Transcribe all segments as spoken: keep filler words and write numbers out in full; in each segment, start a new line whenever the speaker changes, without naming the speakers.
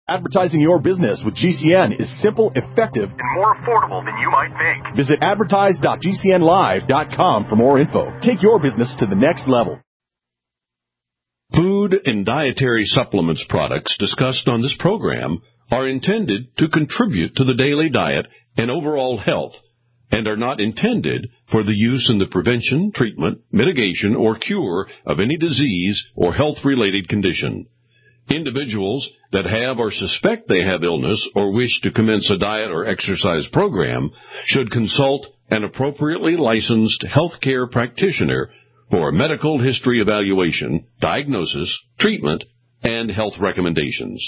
Advertising your business with G C N is simple, effective, and more affordable than you might think. Visit advertise dot g c n live dot com for more info. Take your business to the next level.
Food and dietary supplements products discussed on this program are intended to contribute to the daily diet and overall health and are not intended for the use in the prevention, treatment, mitigation, or cure of any disease or health-related condition. Individuals that have or suspect they have illness or wish to commence a diet or exercise program should consult an appropriately licensed healthcare practitioner for a medical history evaluation, diagnosis, treatment, and health recommendations.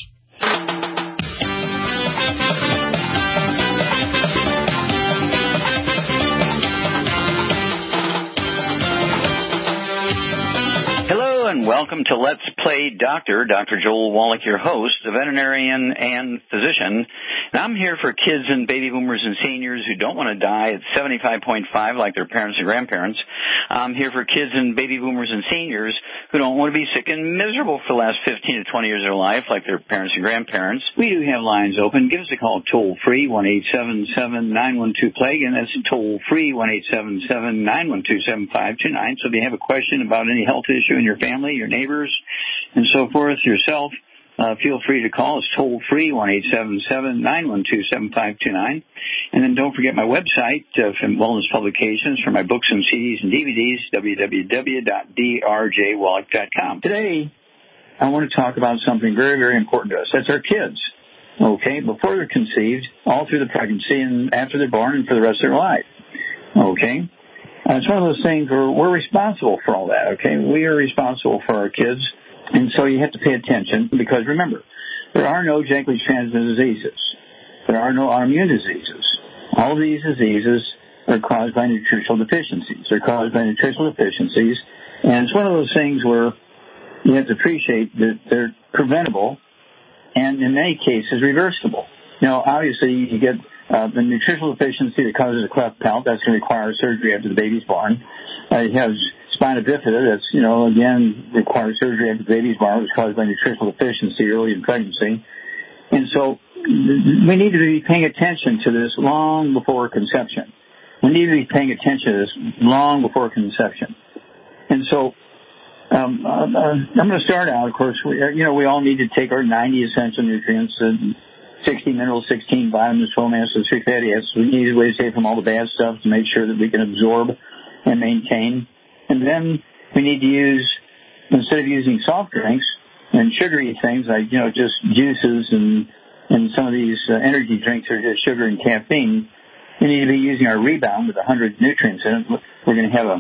And welcome to Let's Play Doctor. Doctor Joel Wallach, your host, a veterinarian and physician. And I'm here for kids and baby boomers and seniors who don't want to die at seventy-five point five like their parents and grandparents. I'm here for kids and baby boomers and seniors who don't want to be sick and miserable for the last fifteen to twenty years of their life like their parents and grandparents. We do have lines open. Give us a call toll-free, one eight seven seven, nine one two, plague, and that's toll-free, one eight seven seven, nine one two, seven five two nine. So if you have a question about any health issue in your family, your neighbors, and so forth, yourself, uh, feel free to call us toll-free, one eight seven seven, nine one two, seven five two nine. And then don't forget my website uh, from Wellness Publications for my books and C Ds and D V Ds, w w w dot d r j wallach dot com. Today, I want to talk about something very, very important to us. That's our kids, okay, before they're conceived, all through the pregnancy, and after they're born, and for the rest of their life, okay? Uh, it's one of those things where we're responsible for all that, okay? We are responsible for our kids, and so you have to pay attention because, remember, there are no genetically transmitted diseases. There are no autoimmune diseases. All of these diseases are caused by nutritional deficiencies. They're caused by nutritional deficiencies, and it's one of those things where you have to appreciate that they're preventable and, in many cases, reversible. You know, obviously, you get Uh, the nutritional deficiency that causes a cleft palate, that's going to require surgery after the baby's born. Uh, you have spina bifida, that's, you know, again, requires surgery after the baby's born. It's caused by nutritional deficiency early in pregnancy. And so we need to be paying attention to this long before conception. We need to be paying attention to this long before conception. And so um, uh, I'm going to start out, of course, we, you know, we all need to take our ninety essential nutrients and sixty minerals, sixteen vitamins, twelve acids, three fatty acids. We need a way to save from all the bad stuff to make sure that we can absorb and maintain. And then we need to use, instead of using soft drinks and sugary things like, you know, just juices and, and some of these uh, energy drinks are just sugar and caffeine, we need to be using our Rebound with one hundred nutrients in it. We're going to have a,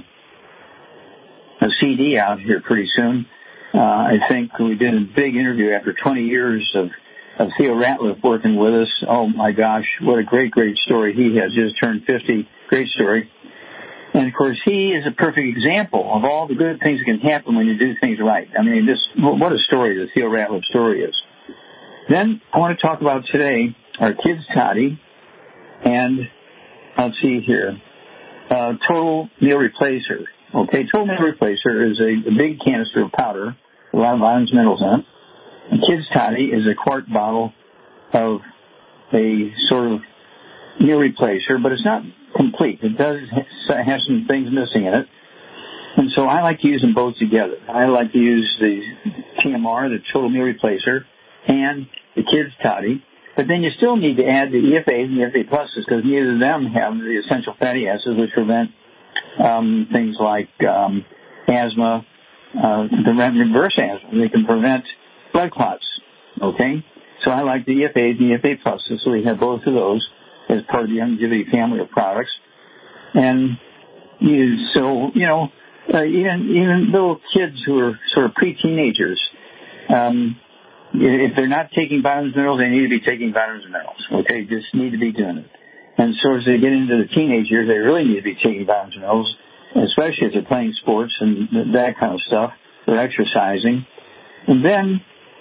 a C D out here pretty soon. Uh, I think we did a big interview after twenty years of of Theo Ratliff working with us. Oh, my gosh, what a great, great story he has. Just turned fifty. Great story. And, of course, he is a perfect example of all the good things that can happen when you do things right. I mean, this what a story the Theo Ratliff story is. Then I want to talk about today our Kids Toddy and, let's see here, uh, Total Meal Replacer. Okay, Total Meal Replacer is a, a big canister of powder, a lot of vitamins and minerals in it. A Kids Toddy is a quart bottle of a sort of meal replacer, but it's not complete. It does have some things missing in it. And so I like to use them both together. I like to use the T M R, the Total Meal Replacer, and the Kids Toddy. But then you still need to add the E F A and the E F A pluses because neither of them have the essential fatty acids which prevent um, things like um, asthma, uh, prevent reverse asthma. They can prevent blood clots, okay? So I like the E F A and the E F A pluses, so we have both of those as part of the Youngevity family of products. And you, so, you know, uh, even, even little kids who are sort of pre-teenagers, um, if they're not taking vitamins and minerals, they need to be taking vitamins and minerals, okay? Just need to be doing it. And so as they get into the teenage years, they really need to be taking vitamins and minerals, especially if they're playing sports and that kind of stuff. They're exercising. And then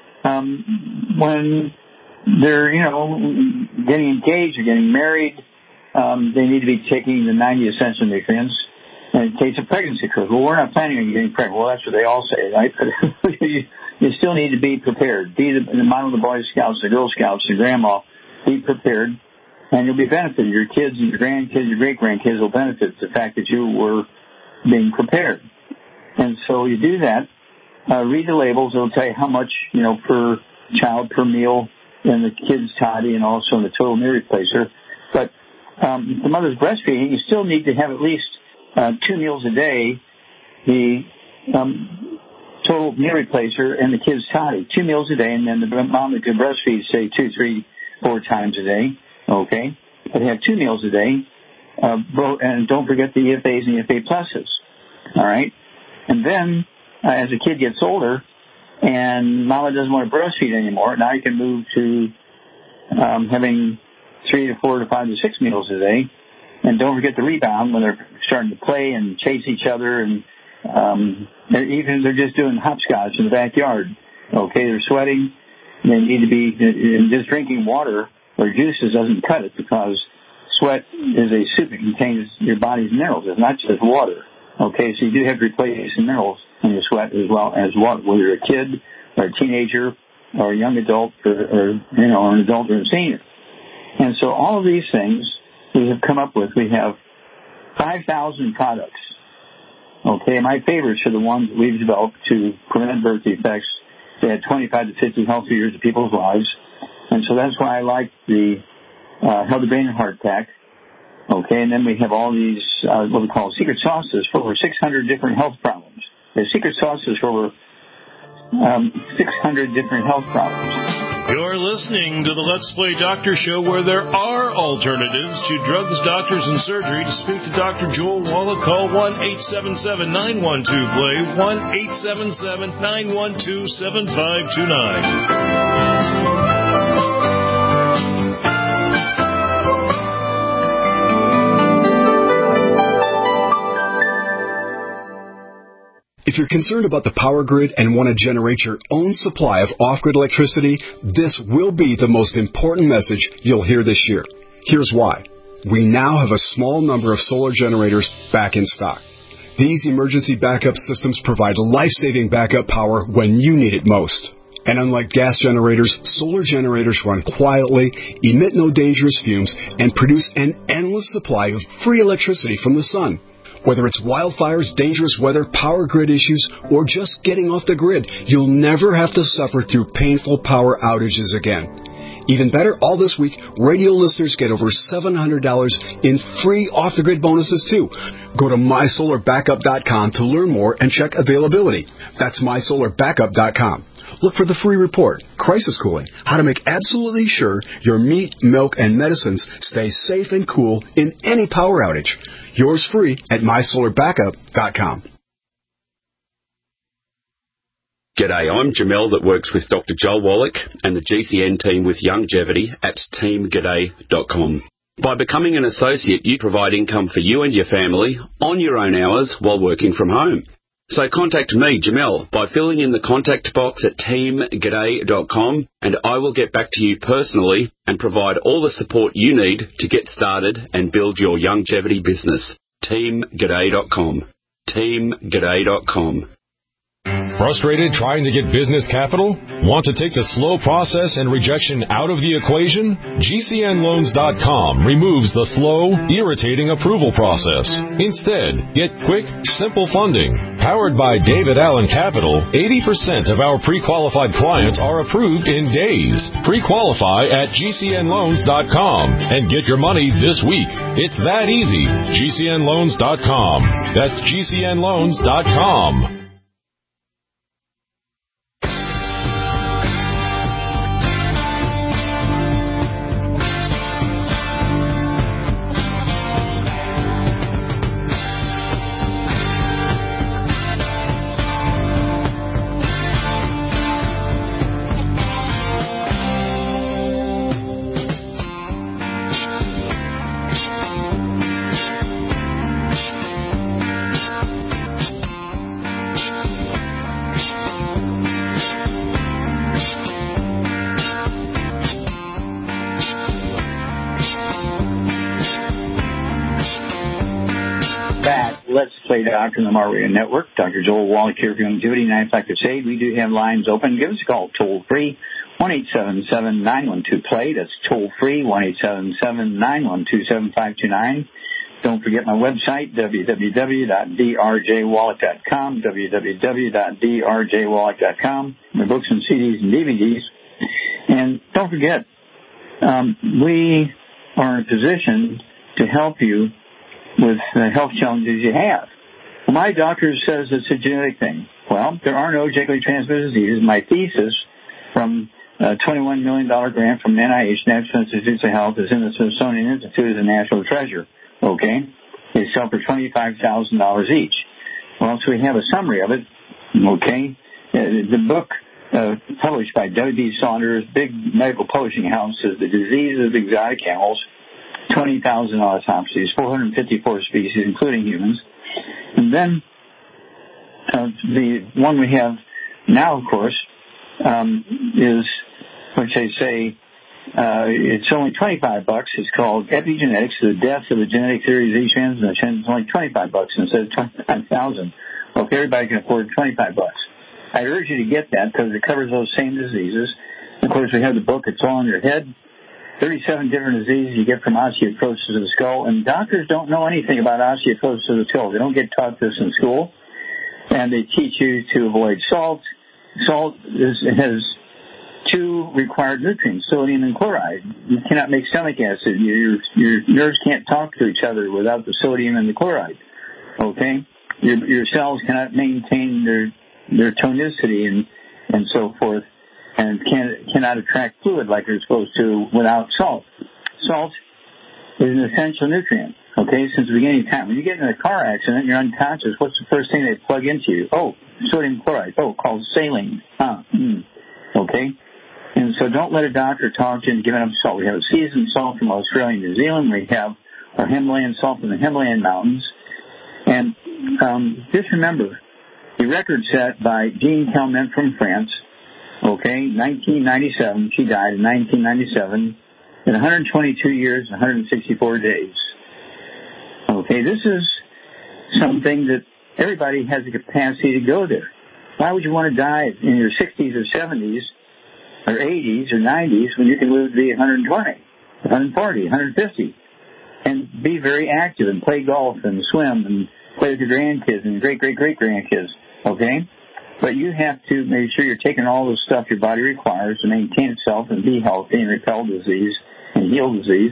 Um, when they're, you know, getting engaged or getting married, um, they need to be taking the ninety essential nutrients and it takes a pregnancy curve. Well, we're not planning on getting pregnant. Well, that's what they all say, right? But
you still need to be prepared. Be the, the model of the Boy Scouts, the Girl Scouts, the grandma. Be prepared, and you'll be benefited. Your kids and your grandkids, your great-grandkids will benefit the fact that you were being prepared. And so you do that. Uh, read the labels. It'll tell you how much, you know, per child per meal in the kid's toddy and also in the total meal replacer. But um, the mother's breastfeeding, you still need to have at least uh, two meals a day, the um, total meal replacer and the kid's toddy. Two meals a day, and then the mom that could breastfeed, say, two, three, four times a day, okay? But have two meals a day, uh, and don't forget the E F As and E F A pluses, all right? And then, uh, as a kid gets older and mama doesn't want to breastfeed anymore, now you can move to um, having three to four to five to six meals a day. And don't forget the rebound when they're starting to play and chase each other, and um, they're even they're just doing hopscotch in the backyard. Okay, they're sweating. They need to be and just drinking water or juices doesn't cut it, because sweat is a soup. It contains your body's minerals. It's not just water. Okay, so you do have to replace some minerals in your sweat as well as water, whether you're a kid or a teenager or a young adult or, or you know, an adult or a senior. And so all of these things we have come up with. We have five thousand products. Okay, my favorites are the ones that we've developed to prevent birth defects. They had twenty-five to fifty healthy years of people's lives. And so that's why I like the uh, Healthy Brain and Heart Pack. Okay, and then we have all these, uh, what we call secret sauces for over six hundred different health problems. There's secret sauces for over um, six hundred different health problems.
You're listening to the Let's Play Doctor Show, where there are alternatives to drugs, doctors, and surgery. To speak to Doctor Joel Wallach, call one eight seven seven, nine one two, play, one eight seven seven, nine one two, seven five two nine.
If you're concerned about the power grid and want to generate your own supply of off-grid electricity, this will be the most important message you'll hear this year. Here's why. We now have a small number of solar generators back in stock. These emergency backup systems provide life-saving backup power when you need it most. And unlike gas generators, solar generators run quietly, emit no dangerous fumes, and produce an endless supply of free electricity from the sun. Whether it's wildfires, dangerous weather, power grid issues, or just getting off the grid, you'll never have to suffer through painful power outages again. Even better, all this week, radio listeners get over seven hundred dollars in free off-the-grid bonuses, too. Go to my solar backup dot com to learn more and check availability. That's my solar backup dot com. Look for the free report, Crisis Cooling, how to make absolutely sure your meat, milk, and medicines stay safe and cool in any power outage. Yours free at my solar backup dot com.
G'day, I'm Jamel that works with Doctor Joel Wallach and the G C N team with Longevity at team g'day dot com. By becoming an associate, you provide income for you and your family on your own hours while working from home. So contact me, Jamel, by filling in the contact box at team g'day dot com, and I will get back to you personally and provide all the support you need to get started and build your longevity business. team g'day dot com. team g'day dot com.
Frustrated trying to get business capital? Want to take the slow process and rejection out of the equation? G C N loans dot com removes the slow, irritating approval process. Instead, get quick, simple funding. Powered by David Allen Capital, eighty percent of our pre-qualified clients are approved in days. Pre-qualify at G C N loans dot com and get your money this week. It's that easy. G C N loans dot com. That's G C N loans dot com.
Let's Play Doctor on the Mar Radio Network. Doctor Joel Wallach here for Longevity and Life Crusade. We do have lines open. Give us a call toll-free, one eight seven seven, nine one two, play. That's toll-free, one eight seven seven, nine one two, seven five two nine. Don't forget my website, w w w dot d r j wallach dot com, w w w dot d r j wallach dot com, my books and C Ds and D V Ds. And don't forget, um, we are in a position to help you with the health challenges you have. Well, my doctor says it's a genetic thing. Well, there are no genetically transmitted diseases. My thesis from a twenty-one million dollars grant from N I H, National Institutes of Health, is in the Smithsonian Institute as a national treasure. Okay? They sell for twenty-five thousand dollars each. Well, so we have a summary of it. Okay? Uh, the book uh, published by W B Saunders, big medical publishing house, is The Diseases of Exotic Animals, twenty thousand autopsies, four hundred fifty-four species, including humans. And then uh, the one we have now, of course, um, is, which they say, uh, it's only twenty-five bucks. It's called Epigenetics, The Death of the Genetic Theory of Disease Transmission. It's only twenty-five bucks instead of twenty-five thousand. Well, if everybody can afford twenty-five bucks, I urge you to get that because it covers those same diseases. Of course, we have the book, It's All in Your Head. thirty-seven different diseases you get from osteoporosis of the skull. And doctors don't know anything about osteoporosis of the skull. They don't get taught this in school. And they teach you to avoid salt. Salt is, has two required nutrients, sodium and chloride. You cannot make stomach acid. Your, your nerves can't talk to each other without the sodium and the chloride. Okay? Your, your cells cannot maintain their, their tonicity and, and so forth, and can, cannot attract fluid like they're supposed to without salt. Salt is an essential nutrient, okay, since the beginning of time. When you get in a car accident, you're unconscious, what's the first thing they plug into you? Oh, sodium chloride. Oh, called saline. Huh. Mm. Okay? And so don't let a doctor talk to you into giving up salt. We have seasoned salt from Australia and New Zealand. We have our Himalayan salt from the Himalayan mountains. And um, just remember, the record set by Jean Calment from France, okay, nineteen ninety-seven. She died in nineteen ninety-seven in one hundred twenty-two years, one hundred sixty-four days. Okay, this is something that everybody has the capacity to go there. Why would you want to die in your sixties or seventies or eighties or nineties when you can live to be one hundred twenty, one hundred forty, one hundred fifty, and be very active and play golf and swim and play with your grandkids and your great-great-great-grandkids, okay? But you have to make sure you're taking all the stuff your body requires to maintain itself and be healthy and repel disease and heal disease.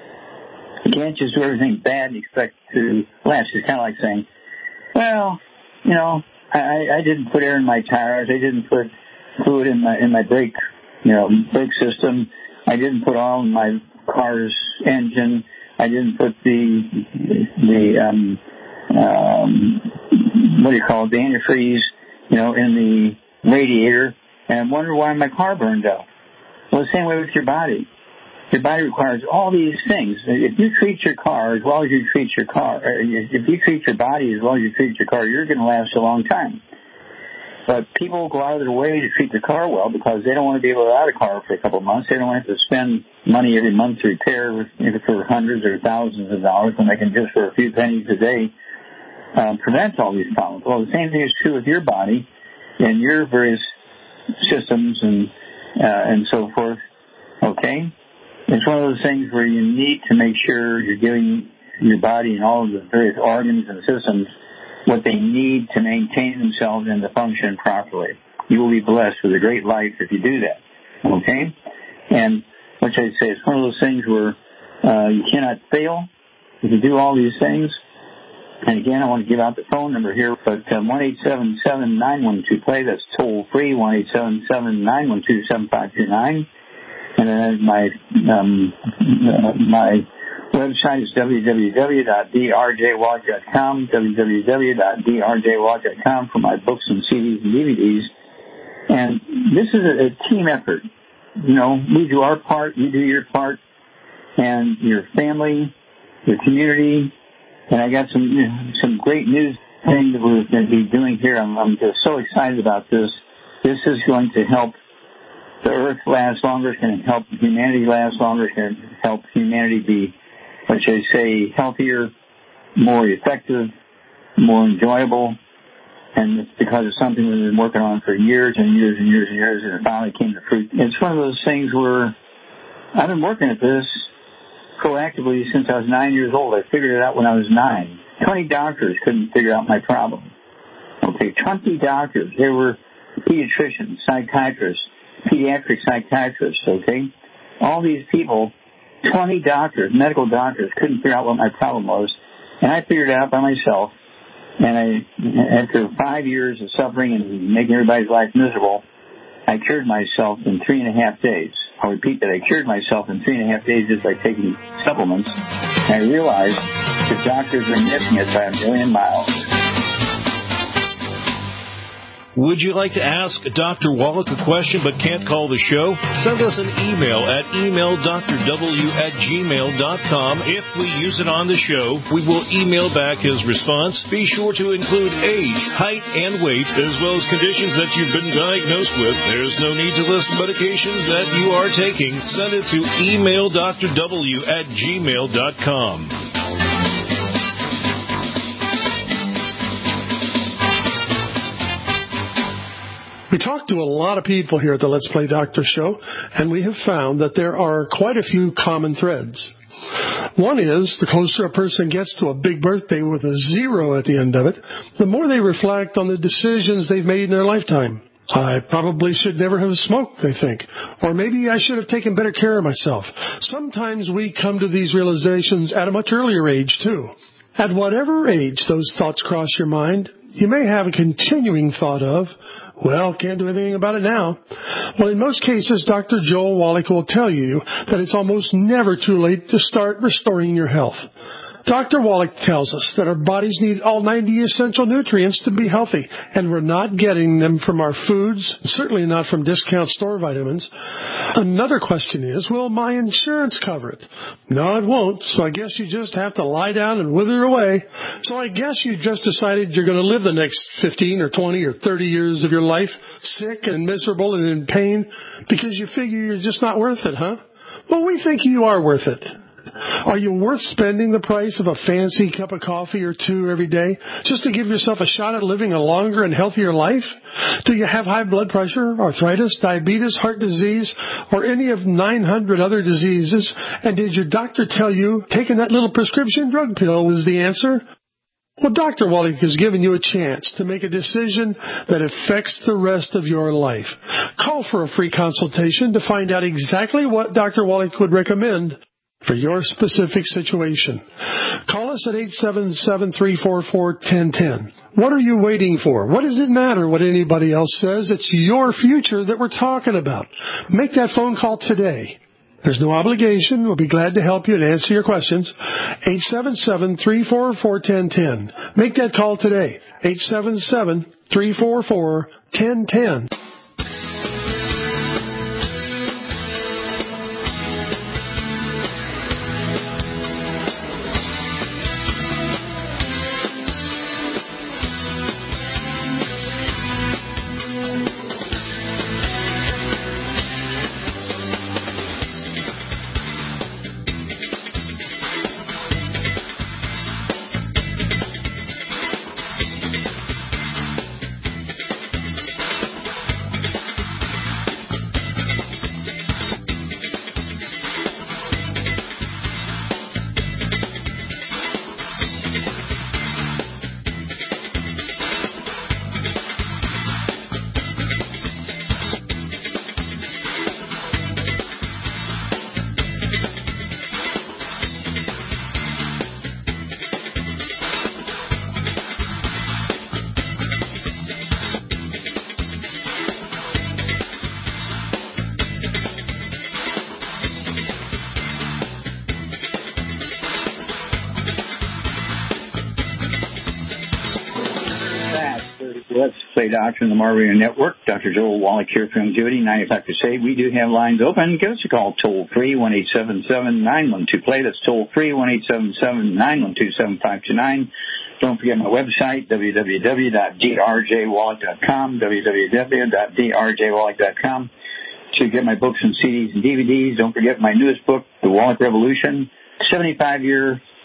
You can't just do everything bad and expect to last. It's kind of like saying, well, you know, I, I didn't put air in my tires. I didn't put fluid in my in my brake, you know, brake system. I didn't put oil in my car's engine. I didn't put the the um, um, what do you call it, the antifreeze, you know, in the radiator, and wonder why my car burned out. Well, the same way with your body. Your body requires all these things. If you treat your car as well as you treat your car, if you treat your body as well as you treat your car, you're going to last a long time. But people go out of their way to treat their car well because they don't want to be able to out a car for a couple of months. They don't want to have to spend money every month to repair either for hundreds or thousands of dollars when they can just for a few pennies a day um, prevent all these problems. Well, the same thing is true with your body and your various systems and uh, and so forth. Okay? It's one of those things where you need to make sure you're giving your body and all of the various organs and systems what they need to maintain themselves and to function properly. You will be blessed with a great life if you do that. Okay? And what I say, it's one of those things where uh, you cannot fail if you do all these things. And again, I want to give out the phone number here, but um, one eight seven seven, nine one two, play. That's toll free, one eight seven seven, nine one two, seven five two nine. And then my um, uh, my website is w w w dot d r j wallach dot com, w w w dot d r j wallach dot com for my books and C Ds and D V Ds. And this is a, a team effort. You know, we do our part, you do your part, and your family, your community. And I got some you know, some great news thing that we're going to be doing here. I'm, I'm just so excited about this. This is going to help the earth last longer. It's going to help humanity last longer. It's going to help humanity be, what should I say, healthier, more effective, more enjoyable. And it's because of something we've been working on for years and years and years and years, and it finally came to fruit. It's one of those things where I've been working at this proactively since I was nine years old. I figured it out when I was nine. Twenty doctors couldn't figure out my problem. Okay, twenty doctors. They were pediatricians, psychiatrists, pediatric psychiatrists, okay? All these people, twenty doctors, medical doctors, couldn't figure out what my problem was. And I figured it out by myself. And I, after five years of suffering and making everybody's life miserable, I cured myself in three and a half days. I'll repeat that. I cured myself in three and a half days just by taking supplements. And I realized the doctors are missing it by a million miles.
Would you like to ask Doctor Wallach a question but can't call the show? Send us an email at email d r w at gmail dot com. If we use it on the show, we will email back his response. Be sure to include age, height, and weight, as well as conditions that you've been diagnosed with. There's no need to list medications that you are taking. Send it to email d r w at gmail dot com.
We talk to a lot of people here at the Let's Play Doctor show, and we have found that there are quite a few common threads. One is, the closer a person gets to a big birthday with a zero at the end of it, the more they reflect on the decisions they've made in their lifetime. I probably should never have smoked, they think. Or maybe I should have taken better care of myself. Sometimes we come to these realizations at a much earlier age, too. At whatever age those thoughts cross your mind, you may have a continuing thought of, well, can't do anything about it now. Well, in most cases, Doctor Joel Wallach will tell you that it's almost never too late to start restoring your health. Doctor Wallach tells us that our bodies need all ninety essential nutrients to be healthy, and we're not getting them from our foods, certainly not from discount store vitamins. Another question is, will my insurance cover it? No, it won't, so I guess you just have to lie down and wither away. So I guess you just decided you're going to live the next fifteen or twenty or thirty years of your life sick and miserable and in pain because you figure you're just not worth it, huh? Well, we think you are worth it. Are you worth spending the price of a fancy cup of coffee or two every day just to give yourself a shot at living a longer and healthier life? Do you have high blood pressure, arthritis, diabetes, heart disease, or any of nine hundred other diseases? And did your doctor tell you taking that little prescription drug pill was the answer? Well, Doctor Wallach has given you a chance to make a decision that affects the rest of your life. Call for a free consultation to find out exactly what Doctor Wallach would recommend for your specific situation. Call us at eight seven seven, three four four, one zero one zero. What are you waiting for? What does it matter what anybody else says? It's your future that we're talking about. Make that phone call today. There's no obligation. We'll be glad to help you and answer your questions. eight seven seven, three four four, one zero one zero. Make that call today. eight seven seven, three four four, one zero one zero. Let's Play Doctor in the Marbury Network. Doctor Joel Wallach here from Judy, ninety-five to say. We do have lines open. Give us a call toll free, one eight seven seven, nine one two, play. That's toll free, one eight seven seven, nine one two, seven five two nine. Don't forget my website, w w w dot d r j wallach dot com, w w w dot d r j wallach dot com. To get my books and C Ds and D V Ds. Don't forget my newest book, The Wallach Revolution, seventy-five year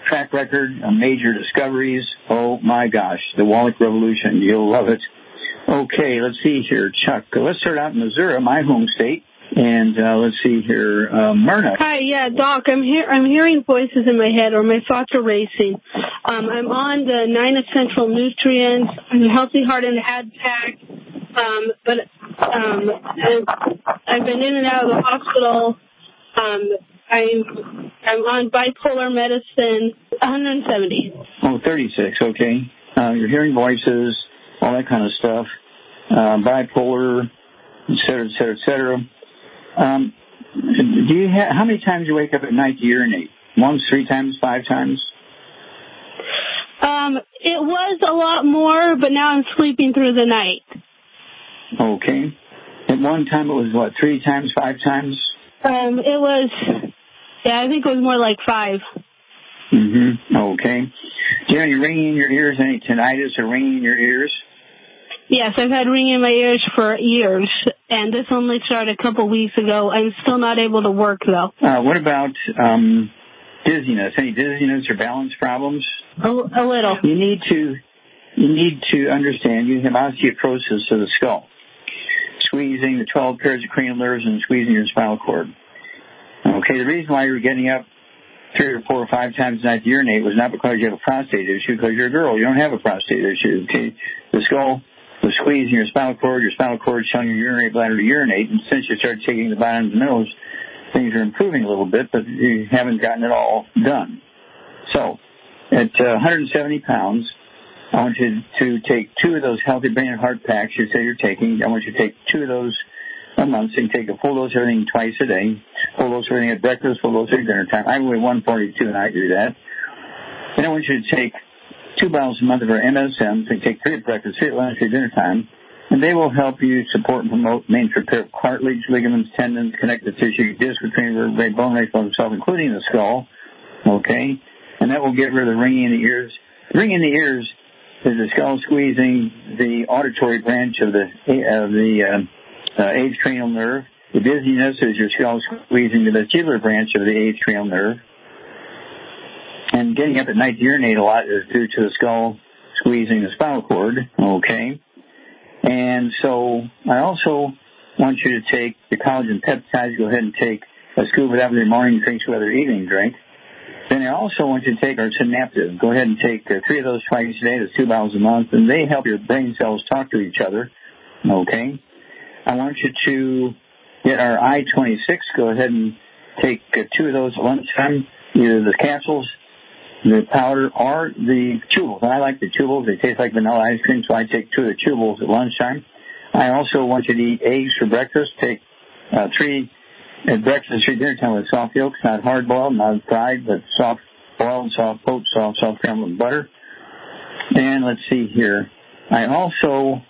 track record, uh, major discoveries. Oh, my gosh, the Wallach Revolution. You'll love it. Okay, let's see here, Chuck. Let's start out in Missouri, my home state. And uh, let's see here, uh, Myrna.
Hi, yeah, Doc. I'm hear I'm hearing voices in my head, or my thoughts are racing. Um, I'm on the nine essential nutrients, Healthy Heart and Head Pack, um, but um, I've, I've been in and out of the hospital. Um, I'm I'm on bipolar medicine, one hundred seventy.
Oh, thirty-six. Okay. Uh, you're hearing voices, all that kind of stuff. Uh, bipolar, et cetera, et cetera, et cetera. Um, do you ha- how many times do you wake up at night to urinate? Once, three times, five times?
Um, it was a lot more, but now I'm sleeping through the night.
Okay. At one time it was, what, three times, five times?
Um, it was, yeah, I think it was more like five.
Mm-hmm. Okay. Do you have any ringing in your ears, any tinnitus or ringing in your ears?
Yes, I've had ringing in my ears for years, and this only started a couple weeks ago. I'm still not able to work, though.
Uh, what about um, dizziness? Any dizziness or balance problems?
A, a little.
You need to you need to understand you have osteoporosis of the skull, squeezing the twelve pairs of cranial nerves and squeezing your spinal cord. Okay, the reason why you're getting up three or four or five times a night to urinate was not because you have a prostate issue, because you're a girl. You don't have a prostate issue. Okay, the skull was squeezing your spinal cord, your spinal cord is telling your urinary bladder to urinate, and since you started taking the vitamins and minerals, things are improving a little bit, but you haven't gotten it all done. So, at uh, one hundred seventy pounds, I want you to take two of those Healthy Brain and Heart Packs you say you're taking. I want you to take two of those a month, so you can take a full dose of everything twice a day, full dose of everything at breakfast, full dose at dinner time. I weigh one forty-two, and I do that. Then I want you to take two bottles a month of our M S Ms, and take three at breakfast, three at lunch, three at dinner time, and they will help you support and promote maintenance repair of cartilage, ligaments, tendons, connective tissue, disc, retraining vertebrae, bone race, bone itself, including the skull, okay? And that will get rid of the ringing in the ears. The ringing in the ears is the skull squeezing the auditory branch of the of the uh, uh, eighth cranial nerve. The dizziness is your skull squeezing the vestibular branch of the eighth cranial nerve. And getting up at night to urinate a lot is due to the skull squeezing the spinal cord, okay? And so I also want you to take the collagen peptides. Go ahead and take a scoop of that with your morning drink, with your evening drink. Then I also want you to take our Synaptive. Go ahead and take uh, three of those twice a day. That's two bottles a month, and they help your brain cells talk to each other, okay? I want you to get our I twenty-six. Go ahead and take uh, two of those at lunchtime, either the capsules, the powder, or the chewables. I like the chewables. They taste like vanilla ice cream, so I take two of the chewables at lunchtime. I also want you to eat eggs for breakfast. Take uh, three at breakfast, three dinner time with soft yolks, not hard boiled, not fried, but soft boiled, soft poached, soft, soft scrambled with butter. And let's see here. I also,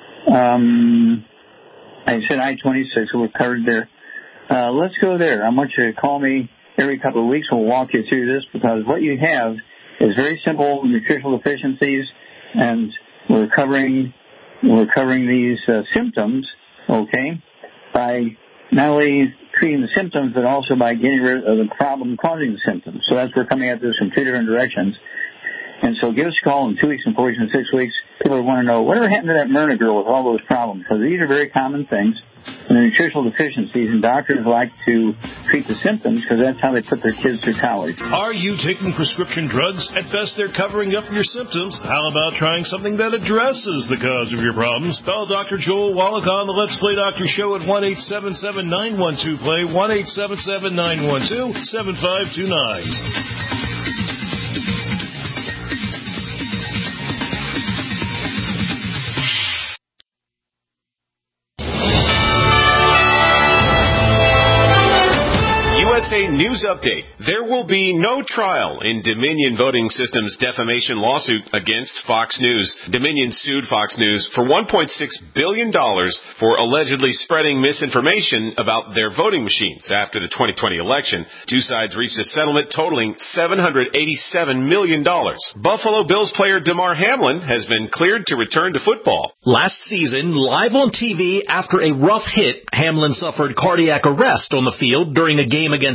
um, I said I twenty-six, so we're covered there. Uh, let's go there. I want you to call me every couple of weeks. We'll walk you through this, because what you have is very simple nutritional deficiencies, and we're covering we're covering these uh, symptoms, okay, by not only treating the symptoms, but also by getting rid of the problem causing the symptoms. So that's we're coming at this from two different directions. And so give us a call in two weeks and four weeks and six weeks. People want to know, whatever happened to that Myrna girl with all those problems? Because these are very common things. And the nutritional deficiencies, and doctors like to treat the symptoms because that's how they put their kids through college.
Are you taking prescription drugs? At best, they're covering up your symptoms. How about trying something that addresses the cause of your problems? Call Doctor Joel Wallach on the Let's Play Doctor Show at one eight seven seven, nine one two, play, one eight seven seven, nine one two, seven five two nine.
U S A News Update. There will be no trial in Dominion Voting Systems defamation lawsuit against Fox News. Dominion sued Fox News for one point six billion dollars for allegedly spreading misinformation about their voting machines after the twenty twenty election. Two sides reached a settlement totaling seven hundred eighty-seven million dollars. Buffalo Bills player Damar Hamlin has been cleared to return to football.
Last season, live on T V after a rough hit, Hamlin suffered cardiac arrest on the field during a game against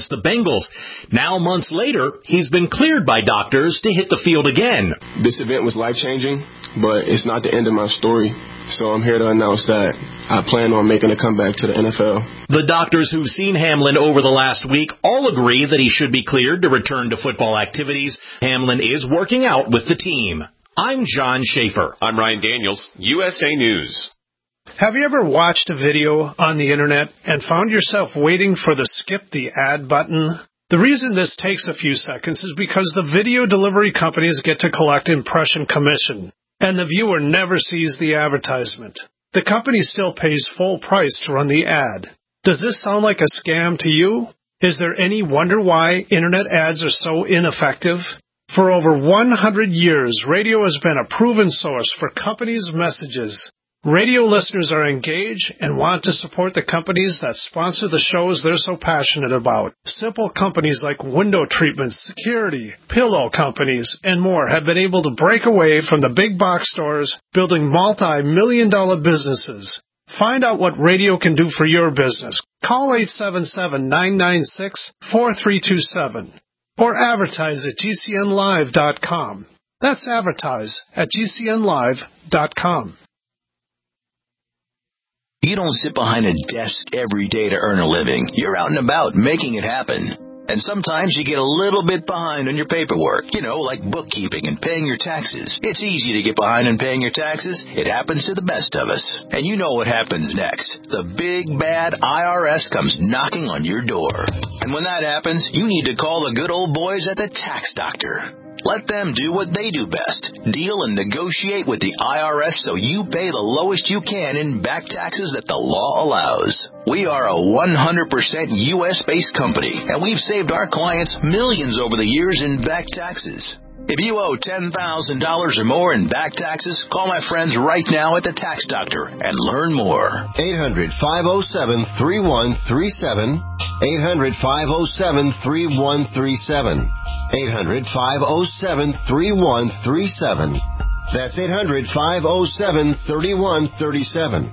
against the Bengals. Now, months later, he's been cleared by doctors to hit the field again.
This event was life-changing, but it's not the end of my story. So I'm here to announce that I plan on making a comeback to the N F L.
The doctors who've seen Hamlin over the last week all agree that he should be cleared to return to football activities. Hamlin is working out with the team. I'm John Schaefer.
I'm Ryan Daniels, U S A News.
Have you ever watched a video on the internet and found yourself waiting for the skip the ad button? The reason this takes a few seconds is because the video delivery companies get to collect impression commission, and the viewer never sees the advertisement. The company still pays full price to run the ad. Does this sound like a scam to you? Is there any wonder why internet ads are so ineffective? For over one hundred years, radio has been a proven source for companies' messages. Radio listeners are engaged and want to support the companies that sponsor the shows they're so passionate about. Simple companies like window treatments, security, pillow companies, and more have been able to break away from the big box stores, building multi-million dollar businesses. Find out what radio can do for your business. Call eight seven seven, nine nine six, four three two seven or advertise at G C N live dot com. That's advertise at G C N live dot com.
You don't sit behind a desk every day to earn a living. You're out and about making it happen. And sometimes you get a little bit behind on your paperwork, you know, like bookkeeping and paying your taxes. It's easy to get behind on paying your taxes. It happens to the best of us. And you know what happens next. The big, bad I R S comes knocking on your door. And when that happens, you need to call the good old boys at the Tax Doctor. Let them do what they do best. Deal and negotiate with the I R S so you pay the lowest you can in back taxes that the law allows. We are a one hundred percent U S-based company, and we've saved our clients millions over the years in back taxes. If you owe ten thousand dollars or more in back taxes, call my friends right now at the Tax Doctor and learn more.
eight hundred, five oh seven, three one three seven. eight hundred, five oh seven, three one three seven. eight hundred, five oh seven, three one three seven. That's eight hundred, five oh seven, three one three seven.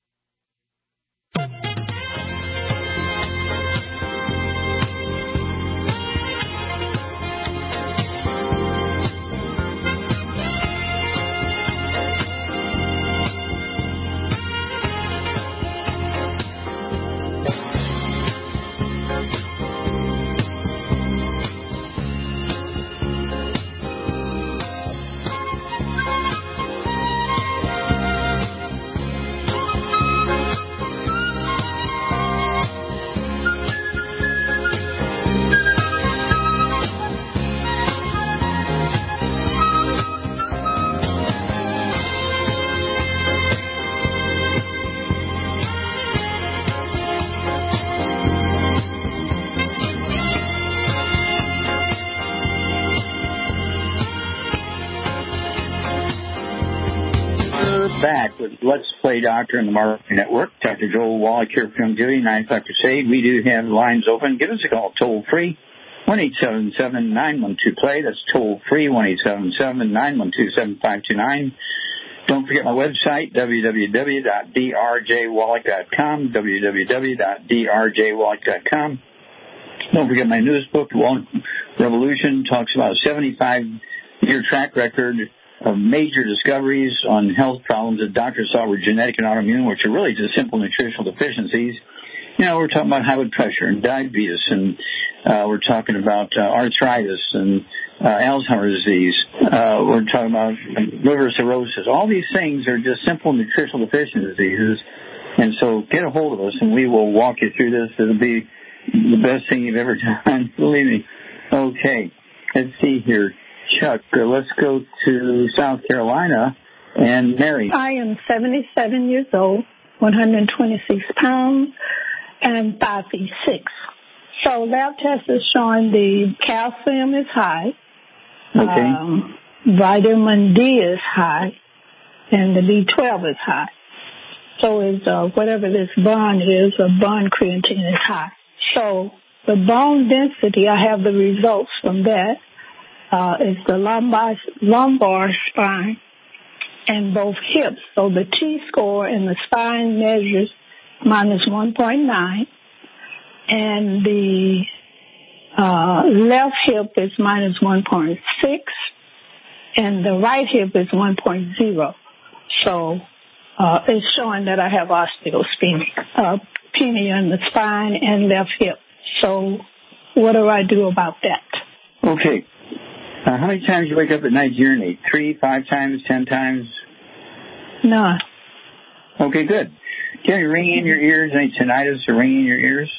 Back with Let's Play Doctor and the Marketing Network. Doctor Joel Wallach here from Judy, nine o'clock Crusade. We do have lines open. Give us a call toll free, one eight seven seven, nine one two, play. That's toll free, one eight seven seven, nine one two, seven five two nine. Don't forget my website, w w w dot d r j wallach dot com, w w w dot d r j wallach dot com. Don't forget my newest book, Wallach Revolution, talks about a seventy-five year track record of major discoveries on health problems that doctors saw were genetic and autoimmune, which are really just simple nutritional deficiencies. You know, we're talking about high blood pressure and diabetes, and uh, we're talking about uh, arthritis and uh, Alzheimer's disease. Uh, we're talking about liver cirrhosis. All these things are just simple nutritional deficiency diseases. And so get a hold of us, and we will walk you through this. It'll be the best thing you've ever done, believe me. Okay, let's see here. Chuck, uh, let's go to South Carolina and Mary.
I am seventy-seven years old, one hundred twenty-six pounds, and five feet six. So lab test is showing the calcium is high,
okay.
um, vitamin D is high, and the B twelve is high. So is uh, whatever this bond is, or bond creatine is high. So the bone density, I have the results from that. Uh, it's the lumbar, lumbar spine and both hips. So the T-score in the spine measures minus one point nine, and the uh, left hip is minus one point six, and the right hip is one point zero. So uh, it's showing that I have osteopenia uh, in the spine and left hip. So what do I do about that?
Okay. Uh, how many times do you wake up at night to urinate? Three, five times, ten times?
None.
Okay, good. Do you have any ringing in your ears, any tinnitus or ringing in your ears?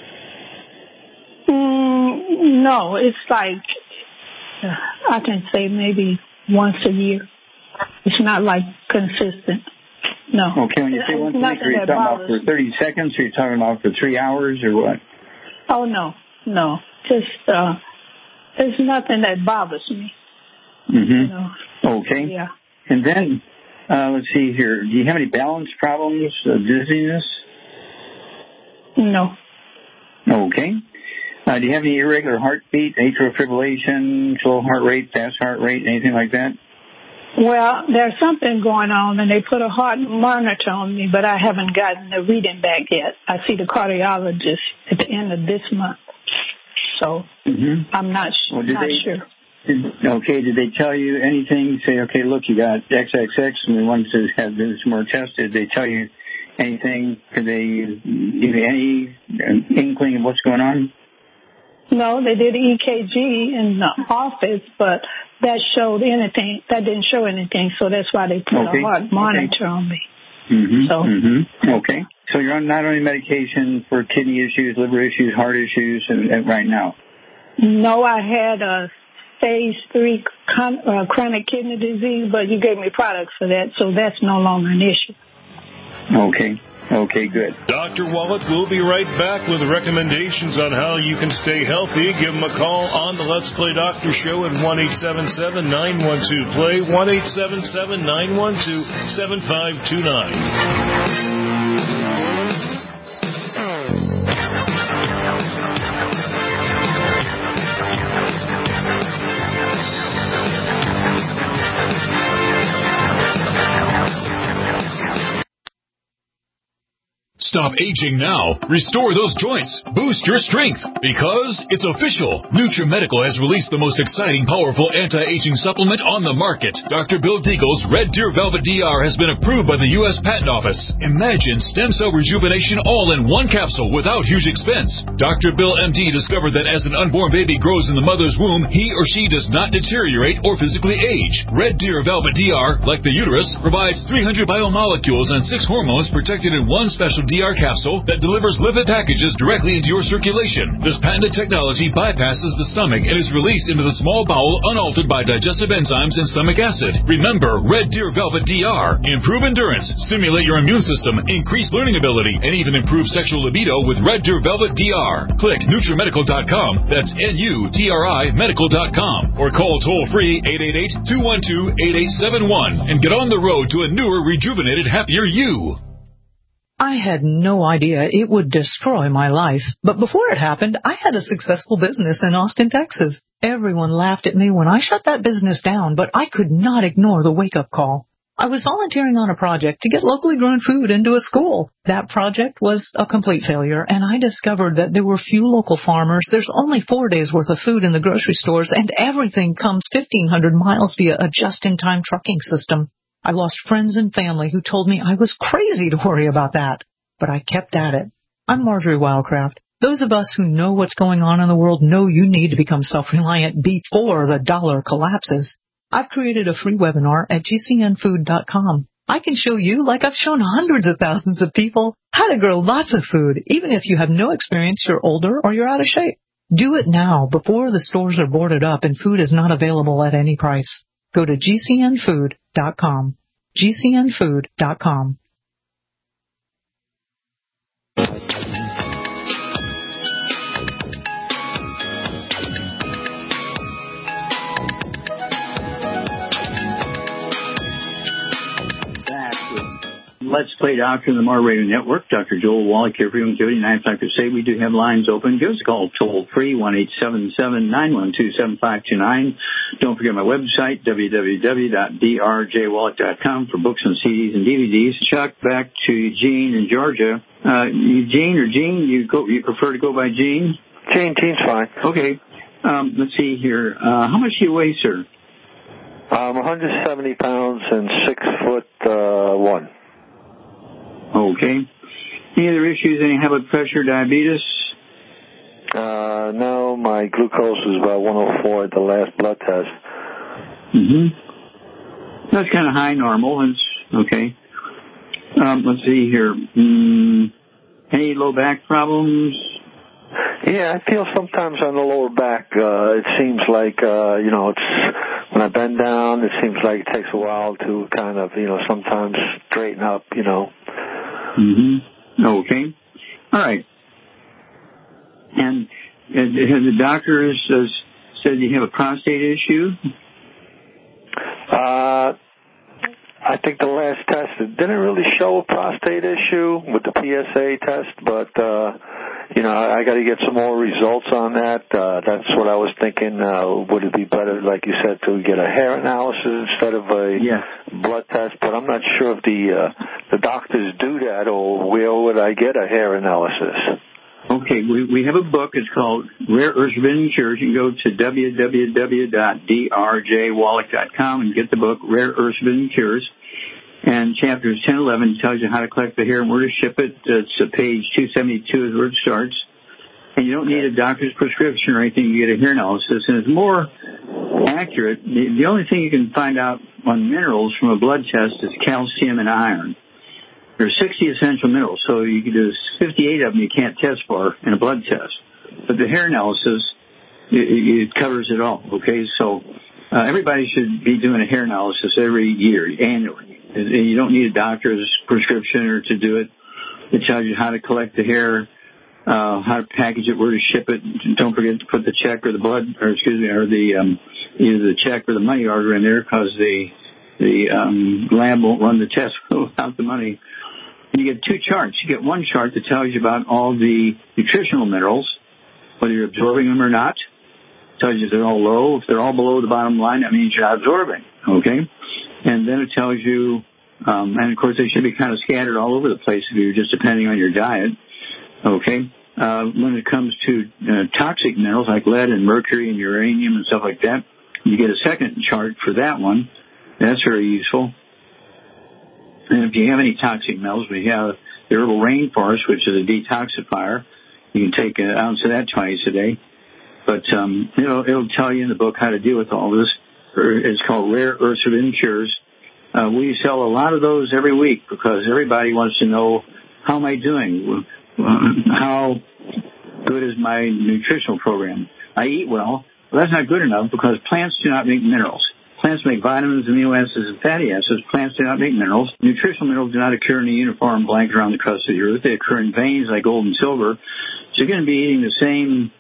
Mm, no, it's like, uh, I can say maybe once a year. It's not like consistent. No.
Okay, when you say once a week, are you talking about for thirty seconds, or are you talking about for three hours, or what?
Oh, no, no. Just, uh, there's nothing that bothers me.
Mm-hmm.
You know?
Okay.
Yeah.
And then, uh, let's see here. Do you have any balance problems, uh, dizziness?
No.
Okay. Uh, do you have any irregular heartbeat, atrial fibrillation, slow heart rate, fast heart rate, anything like that?
Well, there's something going on, and they put a heart monitor on me, but I haven't gotten the reading back yet. I see the cardiologist at the end of this month, so mm-hmm. I'm not, well, not
they,
sure.
Did, okay, did they tell you anything? Say, okay, look, you got X X X, and we want to have this more tested. Did they tell you anything? Could they give you any inkling of what's going on?
No, they did E K G in the office, but that showed anything. That didn't show anything, so that's why they put okay. a heart monitor okay. on me.
Mm-hmm.
So,
mm-hmm. Okay. So you're on not only medication for kidney issues, liver issues, heart issues, and, and right now?
No, I had a stage three con- uh, chronic kidney disease, but you gave me products for that, so that's no longer an issue.
Okay. Okay, good.
Doctor Wallach will be right back with recommendations on how you can stay healthy. Give him a call on the Let's Play Doctor Show at one eight seven seven, nine one two, play, one eight seven seven, nine one two, seven five two nine.
Stop aging now. Restore those joints. Boost your strength. Because it's official. NutriMedical has released the most exciting, powerful anti-aging supplement on the market. Doctor Bill Deagle's Red Deer Velvet D R has been approved by the U S Patent Office. Imagine stem cell rejuvenation all in one capsule without huge expense. Doctor Bill M D discovered that as an unborn baby grows in the mother's womb, he or she does not deteriorate or physically age. Red Deer Velvet D R, like the uterus, provides three hundred biomolecules and six hormones protected in one special D R capsule that delivers lipid packages directly into your circulation. This patented technology bypasses the stomach and is released into the small bowel unaltered by digestive enzymes and stomach acid. Remember, Red Deer Velvet D R. Improve endurance, stimulate your immune system, increase learning ability, and even improve sexual libido with Red Deer Velvet D R. Click NutriMedical dot com. That's N U T R I medical dot com. Or call toll-free eight eight eight, two one two, eight eight seven one and get on the road to a newer, rejuvenated, happier you.
I had no idea it would destroy my life. But before it happened, I had a successful business in Austin, Texas. Everyone laughed at me when I shut that business down, but I could not ignore the wake-up call. I was volunteering on a project to get locally grown food into a school. That project was a complete failure, and I discovered that there were few local farmers. There's only four days' worth of food in the grocery stores, and everything comes fifteen hundred miles via a just-in-time trucking system. I lost friends and family who told me I was crazy to worry about that. But I kept at it. I'm Marjorie Wildcraft. Those of us who know what's going on in the world know you need to become self-reliant before the dollar collapses. I've created a free webinar at G C N food dot com. I can show you, like I've shown hundreds of thousands of people, how to grow lots of food, even if you have no experience, you're older, or you're out of shape. Do it now before the stores are boarded up and food is not available at any price. Go to G C N food dot com. G C N food dot com.
Let's Play Doctor in the More Radio Network. Doctor Joel Wallach here for you, nine five say we do have lines open. Give us a call toll free, one eight seven seven, nine one two, seven five two nine. Don't forget my website, w w w dot d r j wallach dot com, for books and C Ds and D V Ds. Chuck, back to Eugene in Georgia. Uh, Eugene or Gene, you go, you prefer to go by Gene?
G eighteen's fine.
Okay. Um, let's see here. Uh, how much do you weigh, sir?
I'm one hundred seventy pounds and six foot uh, one.
Okay. Any other issues? Any high blood pressure, diabetes?
Uh, no, my glucose was about one oh four at the last blood test.
Mm-hmm. That's kind of high normal. It's okay. Um, let's see here. Mm, any low back problems?
Yeah, I feel sometimes on the lower back, uh, it seems like, uh, you know, it's, when I bend down, it seems like it takes a while to kind of, you know, sometimes straighten up, you know.
Mm-hmm. Okay. All right. And uh, the doctor has uh, said you have a prostate issue?
Uh, I think the last test, it didn't really show a prostate issue with the P S A test, but, uh, you know, I got to get some more results on that. Uh, that's what I was thinking. Uh, would it be better, like you said, to get a hair analysis instead of a
yeah.
blood test? But I'm not sure if the uh, the doctors do that, or where would I get a hair analysis?
Okay, we, we have a book. It's called Rare Earths Forbidden Cures. You can go to w w w dot d r j wallach dot com and get the book, Rare Earths Forbidden Cures. And chapters ten and eleven tells you how to collect the hair and where to ship it. It's uh, page two seventy-two is where it starts. And you don't need a doctor's prescription or anything to get a hair analysis. And it's more accurate. The, the only thing you can find out on minerals from a blood test is calcium and iron. There are sixty essential minerals, so you can do fifty-eight of them you can't test for in a blood test. But the hair analysis, it, it covers it all, okay? So uh, everybody should be doing a hair analysis every year, annually. You don't need a doctor's prescription or to do it. It tells you how to collect the hair, uh, how to package it, where to ship it. Don't forget to put the check or the blood, or excuse me, or the um, either the check or the money order in there, because the the um, lab won't run the test without the money. And you get two charts. You get one chart that tells you about all the nutritional minerals, whether you're absorbing them or not. It tells you if they're all low. If they're all below the bottom line, that means you're not absorbing. Okay. And then it tells you, um, and of course they should be kind of scattered all over the place if you're just depending on your diet. Okay. Uh, when it comes to uh, toxic minerals like lead and mercury and uranium and stuff like that, you get a second chart for that one. That's very useful. And if you have any toxic metals, we have the herbal rainforest, which is a detoxifier. You can take an ounce of that twice a day. But um, it'll, it'll tell you in the book how to deal with all this. It's called Rare Earths Forbidden Cures. Uh, we sell a lot of those every week because everybody wants to know, how am I doing? How good is my nutritional program? I eat well. Well, that's not good enough because plants do not make minerals. Plants make vitamins, amino acids, and fatty acids. Plants do not make minerals. Nutritional minerals do not occur in a uniform blanket around the crust of the earth. They occur in veins like gold and silver. So you're going to be eating the same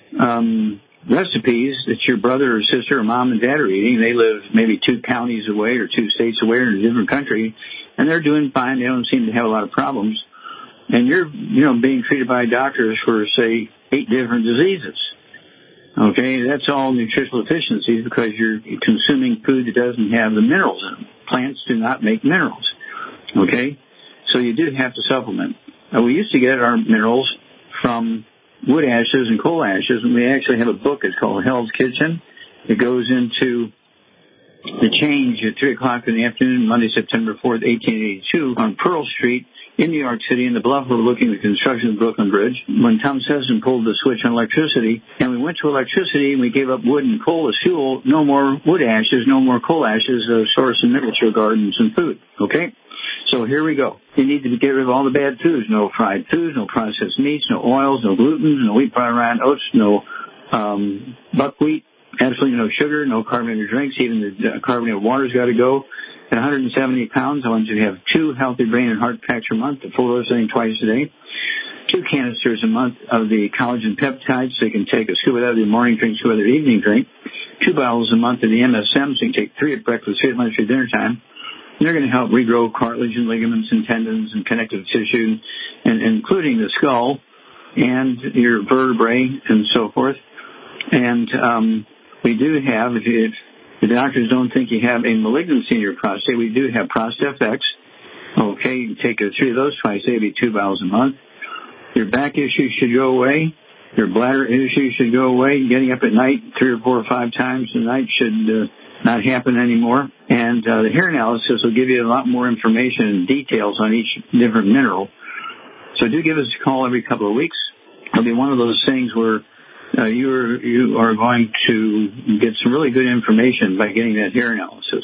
um recipes that your brother or sister or mom and dad are eating. They live maybe two counties away or two states away or in a different country, and they're doing fine. They don't seem to have a lot of problems. And you're, you know, being treated by doctors for, say, eight different diseases. Okay, that's all nutritional deficiencies because you're consuming food that doesn't have the minerals in them. Plants do not make minerals. Okay, so you do have to supplement. Now, we used to get our minerals from wood ashes and coal ashes, and we actually have a book. It's called Hell's Kitchen. It goes into the change at three o'clock in the afternoon, Monday, September fourth, eighteen eighty-two, on Pearl Street in New York City, in the bluff overlooking the construction of the Brooklyn Bridge, when Tom Sesson pulled the switch on electricity, and we went to electricity, and we gave up wood and coal as fuel. No more wood ashes, no more coal ashes, a source of minerals for gardens and food. Okay? So here we go. You need to get rid of all the bad foods. No fried foods, no processed meats, no oils, no gluten, no wheat, bran, oats, no um, buckwheat, absolutely no sugar, no carbonated drinks. Even the carbonated water's got to go. At one hundred seventy pounds, I want you to have two healthy brain and heart packs a month, a full dose thing twice a day, two canisters a month of the collagen peptides, so you can take a scoop of that with your morning drink, scoop of their evening drink, two bottles a month of the M S M, so you can take three at breakfast, three at lunch, three at dinner time. They're going to help regrow cartilage and ligaments and tendons and connective tissue, and including the skull and your vertebrae and so forth. And um, we do have, if, you, if the doctors don't think you have a malignancy in your prostate, we do have ProstFX. Okay, you can take three of those twice a day, be two bottles a month. Your back issues should go away. Your bladder issue should go away. Getting up at night three or four or five times a night should uh, not happen anymore. And uh, the hair analysis will give you a lot more information and details on each different mineral. So do give us a call every couple of weeks. It'll be one of those things where uh, you are you are going to get some really good information by getting that hair analysis.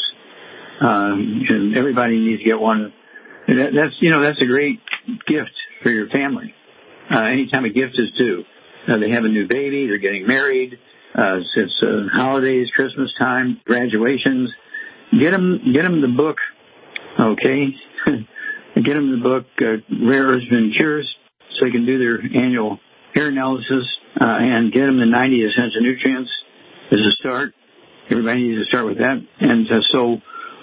Um, and everybody needs to get one. That, that's you know that's a great gift for your family. Uh, anytime a gift is due, uh, they have a new baby, they're getting married, uh, it's uh, holidays, Christmas time, graduations. Get them get them the book, okay? Get them the book uh, Rare Herbs and Cures, so they can do their annual hair analysis, uh, and get them the ninety Essential Nutrients as a start. Everybody needs to start with that. And uh, so,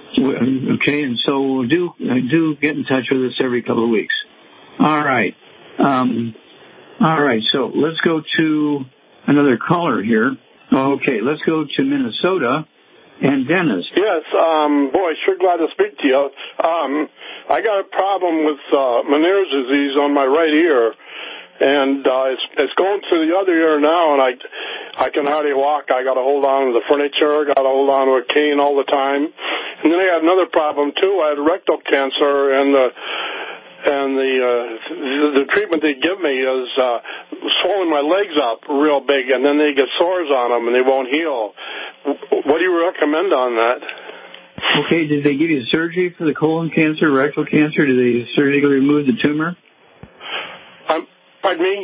okay, and so do uh, do get in touch with us every couple of weeks. All right. Um, all right, so let's go to another caller here. Okay, let's go to Minnesota. And Dennis.
Yes, um, boy, sure glad to speak to you. Um, I got a problem with uh, Meniere's disease on my right ear, and uh, it's it's going to the other ear now, and I I can hardly walk. I got to hold on to the furniture, got to hold on to a cane all the time. And then I had another problem too. I had rectal cancer, and the and the uh, the treatment they give me is uh, swelling my legs up real big, and then they get sores on them, and they won't heal. What do you recommend on that?
Okay, did they give you surgery for the colon cancer, rectal cancer? Did they surgically remove the tumor?
Um, pardon me?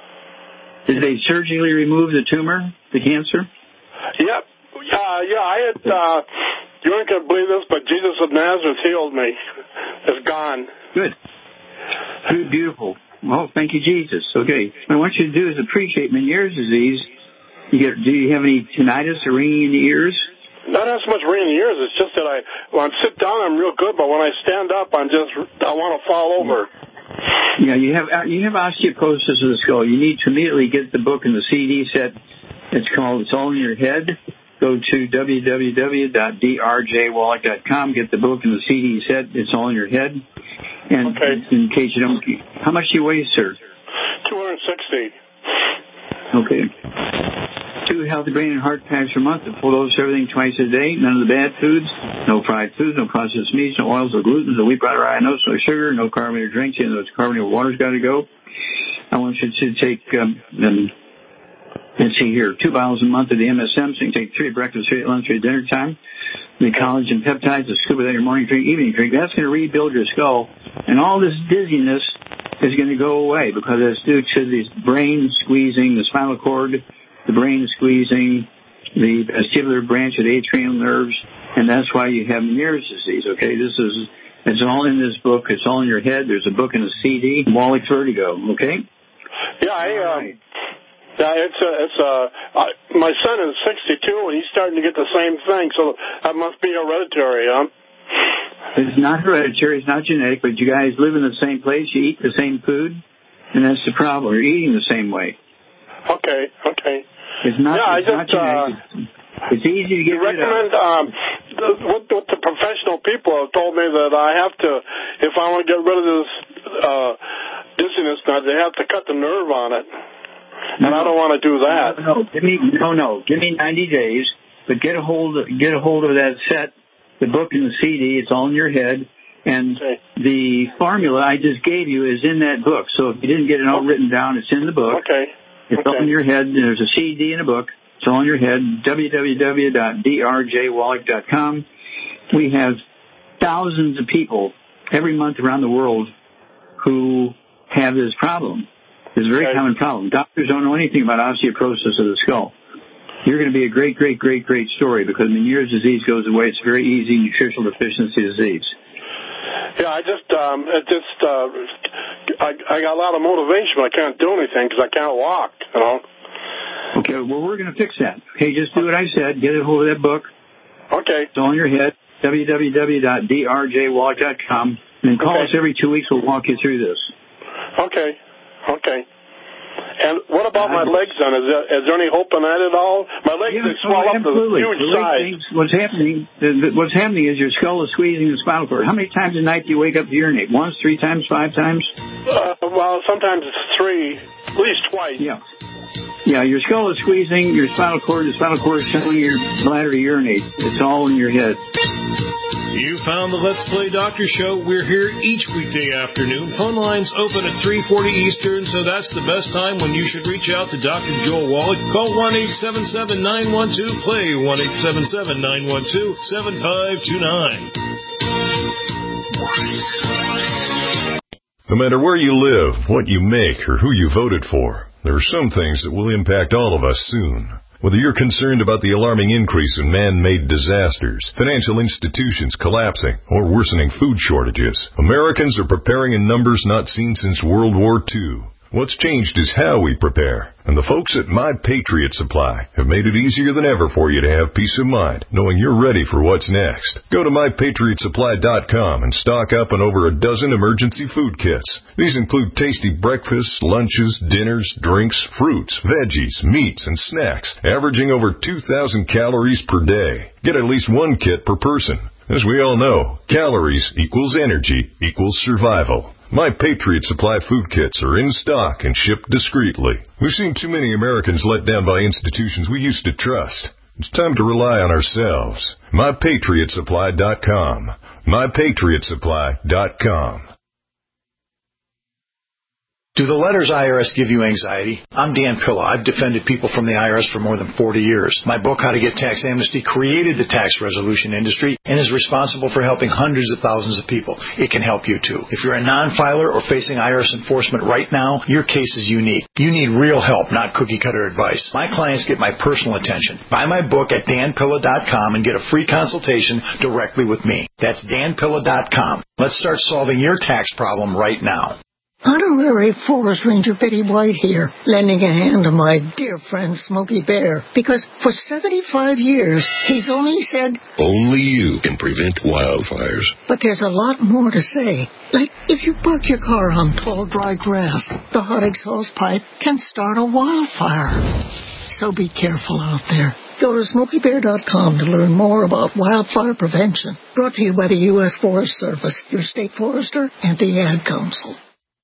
Did they surgically remove the tumor, the cancer?
Yep. Uh, yeah, I had, uh, you aren't going to believe this, but Jesus of Nazareth healed me. It's gone.
Good. Good, beautiful. Well, thank you, Jesus. Okay. What I want you to do is appreciate Meniere's disease. You get, do you have any tinnitus or ringing in the ears?
Not as much ringing in the ears. It's just that I, when I sit down, I'm real good, but when I stand up, I'm just, I want to fall over.
Yeah, you have you have osteoporosis of the skull. You need to immediately get the book and the C D set. It's called It's All in Your Head. Go to w w w dot d r j wallach dot com. Get the book and the C D set. It's All in Your Head. And okay. In case you don't, how much do you weigh, sir?
two hundred sixty.
Okay. Two healthy brain and heart packs per month. The full dose of everything twice a day. None of the bad foods. No fried foods. No processed meats. No oils. No gluten. No wheat, butter, iron, no sugar. No carbonated drinks. You know, carbonated water's got to go. I want you to take, um, um, let's see here, two bottles a month of the M S M. So you can take three at breakfast, three at lunch, three at dinner time. The collagen peptides, the scuba that your morning drink, evening drink. That's going to rebuild your skull. And all this dizziness is going to go away because it's due to the brain squeezing the spinal cord, the brain squeezing the vestibular branch of the atrial nerves, and that's why you have Meniere's disease, okay? This is, it's all in this book. It's all in your head. There's a book and a C D, Wallach Vertigo, okay?
Yeah, I, um, yeah, it's a, it's a, uh, my son is sixty-two, and he's starting to get the same thing, so that must be hereditary, huh?
It's not hereditary. It's not genetic, but you guys live in the same place. You eat the same food, and that's the problem. You're eating the same way.
Okay, okay.
It's not,
yeah,
it's
I
not
just,
genetic. Uh, it's easy to get
you
rid
recommend,
of.
Um, the, what, what the professional people have told me that I have to, if I want to get rid of this uh, dizziness, they have to cut the nerve on it.
No,
and I don't want to do that.
No, no, give me, no, no. Give me ninety days, but get a hold of, get a hold of that set, the book and the C D. It's all in your head. And okay. The formula I just gave you is in that book. So if you didn't get it all written down, it's in the book.
Okay.
It's
okay.
all in your head. There's a C D and a book. It's all in your head. w w w dot d r j wallach dot com. We have thousands of people every month around the world who have this problem. It's a very okay. common problem. Doctors don't know anything about osteoporosis of the skull. You're going to be a great, great, great, great story because Meniere's disease goes away. It's a very easy nutritional deficiency disease.
Yeah, I just, um, it just, uh, I, I got a lot of motivation, but I can't do anything because I can't walk, you know.
Okay, well, we're going to fix that. Okay, just do what I said. Get a hold of that book.
Okay.
It's all in your head. w w w dot d r j wallach dot com. And call okay. us every two weeks. We'll walk you through this.
Okay. Okay. And what about my legs, then? Is there, is there any hope in that at all? My legs yeah, they swell oh, up to huge size.
Things, what's happening? What's happening is your skull is squeezing the spinal cord. How many times a night do you wake up to urinate? Once, three times, five times?
Uh, well, sometimes it's three, at least twice.
Yeah. Yeah, your skull is squeezing, your spinal cord, the spinal cord is telling your bladder to urinate. It's all in your head.
You found the Let's Play Doctor Show. We're here each weekday afternoon. Phone lines open at three forty Eastern, so that's the best time when you should reach out to Doctor Joel Wallach. Call one eight seven seven, nine one two, play, one eight seven seven, nine one two, seven five two nine.
No matter where you live, what you make, or who you voted for, there are some things that will impact all of us soon. Whether you're concerned about the alarming increase in man-made disasters, financial institutions collapsing, or worsening food shortages, Americans are preparing in numbers not seen since World War Two. What's changed is how we prepare, and the folks at My Patriot Supply have made it easier than ever for you to have peace of mind, knowing you're ready for what's next. Go to my patriot supply dot com and stock up on over a dozen emergency food kits. These include tasty breakfasts, lunches, dinners, drinks, fruits, veggies, meats, and snacks, averaging over two thousand calories per day. Get at least one kit per person. As we all know, calories equals energy equals survival. My Patriot Supply food kits are in stock and shipped discreetly. We've seen too many Americans let down by institutions we used to trust. It's time to rely on ourselves. my patriot supply dot com. my patriot supply dot com.
Do the letters I R S give you anxiety? I'm Dan Pilla. I've defended people from the I R S for more than forty years. My book, How to Get Tax Amnesty, created the tax resolution industry and is responsible for helping hundreds of thousands of people. It can help you too. If you're a non-filer or facing I R S enforcement right now, your case is unique. You need real help, not cookie-cutter advice. My clients get my personal attention. Buy my book at dan pilla dot com and get a free consultation directly with me. That's dan pilla dot com. Let's start solving your tax problem right now.
Honorary Forest Ranger Betty White here, lending a hand to my dear friend Smokey Bear, because for seventy-five years, he's only said,
only you can prevent wildfires.
But there's a lot more to say. Like, if you park your car on tall, dry grass, the hot exhaust pipe can start a wildfire. So be careful out there. Go to smokey bear dot com to learn more about wildfire prevention. Brought to you by the U S Forest Service, your state forester, and the Ad Council.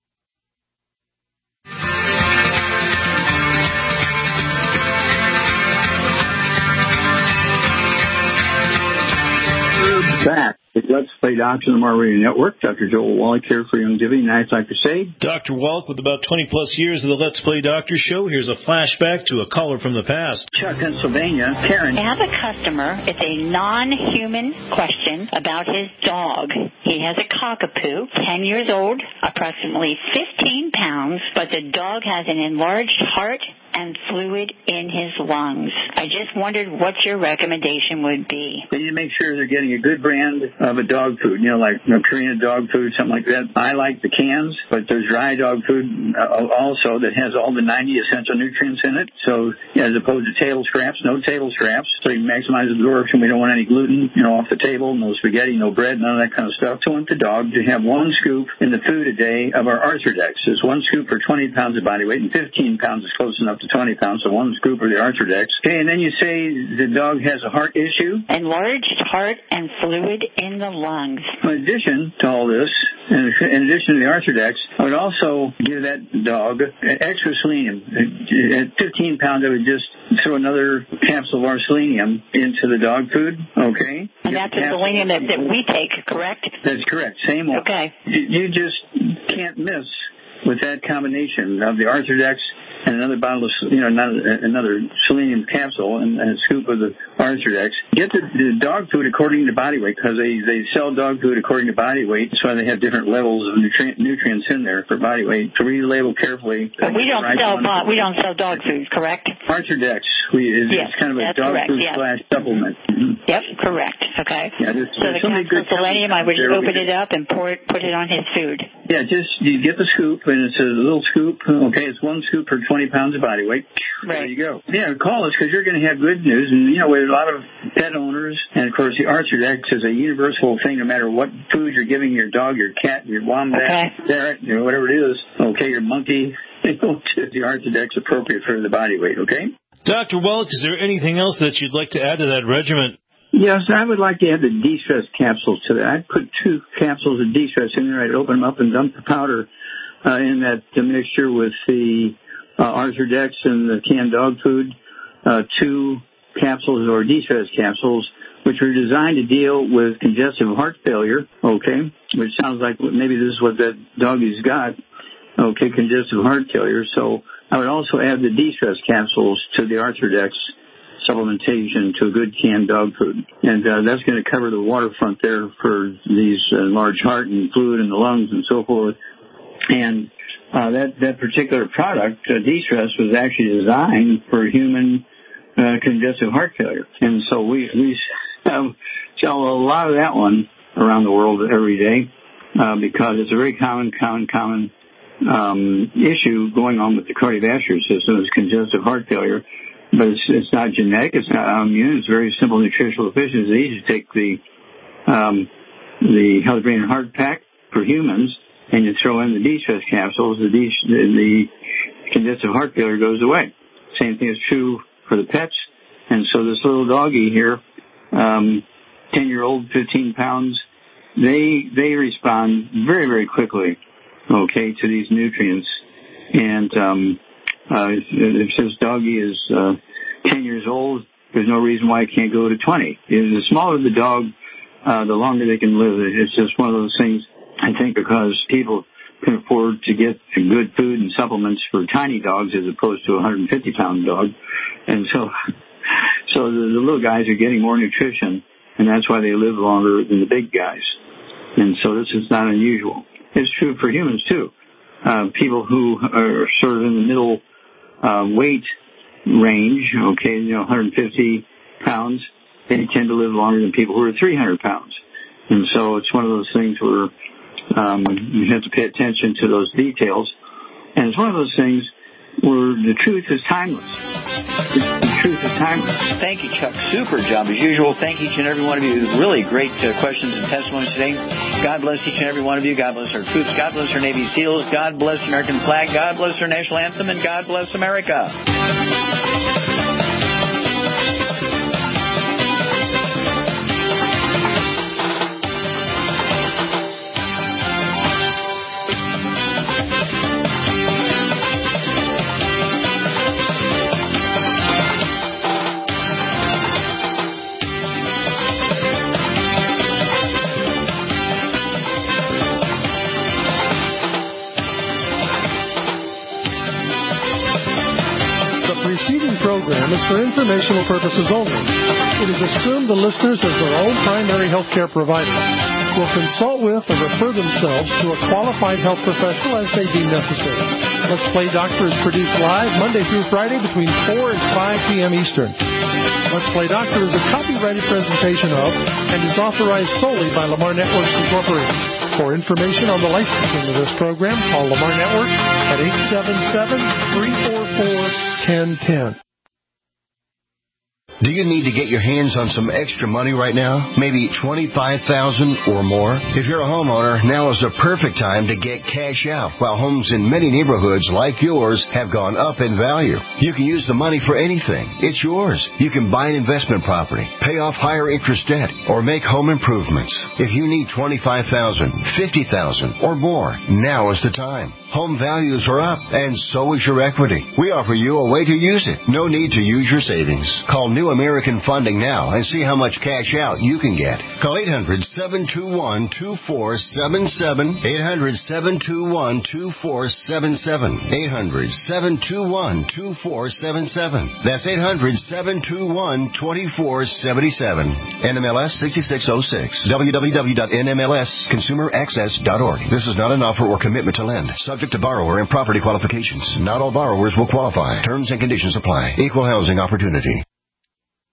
Back. Let's Play Doctor on the Mar Radio Network. Doctor Joel Wallach here for Youngevity, United Side Crusade.
Doctor Wallach, with about twenty plus years of the Let's Play Doctor show, here's a flashback to a caller from the past.
Chuck, Pennsylvania. Karen.
I have a customer. It's a non-human question about his dog. He has a cockapoo, ten years old, approximately fifteen pounds, but the dog has an enlarged heart and fluid in his lungs. I just wondered what your recommendation would be.
They need to make sure they're getting a good brand of a dog food, you know, like you know, Korean dog food, something like that. I like the cans, but there's dry dog food also that has all the ninety essential nutrients in it. So as opposed to table scraps, no table scraps. So you maximize absorption. We don't want any gluten, you know, off the table, no spaghetti, no bread, none of that kind of stuff. So I want the dog to have one scoop in the food a day of our Arthrodex. There's one scoop for twenty pounds of body weight, and fifteen pounds is close enough to twenty pounds, so one scoop of the Arthrodex. Okay, and then you say the dog has a heart issue.
Enlarged heart and fluid in the lungs.
In addition to all this, in addition to the Arthrodex, I would also give that dog extra selenium. At fifteen pounds, I would just throw another capsule of our selenium into the dog food, okay?
And that's the selenium that, that we take, correct?
That's correct, same one.
Okay.
You, you just can't miss with that combination of the Arthrodex and another bottle of, you know, another, another selenium capsule and, and a scoop of the Arthrodex. Get the, the dog food according to body weight, because they, they sell dog food according to body weight. That's why they have different levels of nutri- nutrients in there for body weight. So read the label carefully.
But we don't sell bo- we don't sell dog food, correct?
Arthrodex we, is
yes,
it's kind of a dog
correct,
food
yes.
slash supplement. Mm-hmm.
Yep, correct. Okay.
Yeah, there's,
so
there's
the capsule selenium, I would open it up and pour it, put it on his food.
Yeah, just you get the scoop, and it's a little scoop. Okay, it's one scoop per twenty pounds of body weight.
Right.
There you go. Yeah, call us because you're going to have good news. And, you know, with a lot of pet owners, and, of course, the Arthrodex is a universal thing no matter what food you're giving your dog, your cat, your wombat, okay. ferret, you know, whatever it is. Okay, your monkey. The Arthrodex appropriate for the body weight, okay?
Doctor Wallach, is there anything else that you'd like to add to that regimen?
Yes, I would like to add the de-stress capsules to that. I'd put two capsules of de-stress in there. I'd open them up and dump the powder uh, in that uh, mixture with the uh, Arthrodex and the canned dog food, uh, two capsules or de-stress capsules, which were designed to deal with congestive heart failure, okay, which sounds like maybe this is what that doggie's got, okay, congestive heart failure. So I would also add the de-stress capsules to the Arthrodex supplementation to a good canned dog food. And uh, that's going to cover the waterfront there for these uh, large heart and fluid in the lungs and so forth. And uh, that, that particular product, uh, de-stress, was actually designed for human uh, congestive heart failure. And so we, we um, sell a lot of that one around the world every day uh, because it's a very common, common, common um, issue going on with the cardiovascular system is congestive heart failure. But it's, it's not genetic, it's not autoimmune, it's very simple nutritional deficiency. You take the um, the Healthy Brain and Heart Pack for humans, and you throw in the de-stress capsules, the, de- the congestive heart failure goes away. Same thing is true for the pets. And so this little doggie here, um, ten-year-old, fifteen pounds, they they respond very, very quickly, okay, to these nutrients. And um, uh, if this doggie is uh, ten years old, there's no reason why it can't go to twenty. The smaller the dog, uh, the longer they can live. It's just one of those things, I think, because people can afford to get good food and supplements for tiny dogs as opposed to a one hundred fifty pound dog. And so, so the, the little guys are getting more nutrition, and that's why they live longer than the big guys. And so this is not unusual. It's true for humans, too. Uh, people who are sort of in the middle uh, weight range, okay, you know, one hundred fifty pounds, they tend to live longer than people who are three hundred pounds. And so it's one of those things where um, you have to pay attention to those details. And it's one of those things where the truth is timeless. The truth is timeless.
Thank you, Chuck. Super job as usual. Thank each and every one of you. Really great uh, questions and testimonies today. God bless each and every one of you. God bless our troops. God bless our Navy SEALs. God bless the American flag. God bless our national anthem. And God bless America.
Program is for informational purposes only. It is assumed the listeners, as their own primary health care provider, will consult with or refer themselves to a qualified health professional as they deem necessary. Let's Play Doctor is produced live Monday through Friday between four and five p.m. Eastern. Let's Play Doctor is a copyrighted presentation of and is authorized solely by Lamar Networks Incorporated. For information on the licensing of this program, call Lamar Networks at eight seven seven, three four four, one zero one zero.
Do you need to get your hands on some extra money right now? Maybe twenty-five thousand dollars or more? If you're a homeowner, now is the perfect time to get cash out while homes in many neighborhoods like yours have gone up in value. You can use the money for anything. It's yours. You can buy an investment property, pay off higher interest debt, or make home improvements. If you need twenty-five thousand dollars, fifty thousand dollars or more, now is the time. Home values are up, and so is your equity. We offer you a way to use it. No need to use your savings. Call New American Funding now and see how much cash out you can get. Call eight hundred, seven two one, two four seven seven, eight hundred, seven two one, two four seven seven, eight hundred, seven two one, two four seven seven. That's eight hundred, seven two one, two four seven seven. N M L S six six oh six. w w w dot n m l s consumer access dot org. This is not an offer or commitment to lend. Subject to borrower and property qualifications. Not all borrowers will qualify. Terms and conditions apply. Equal housing opportunity.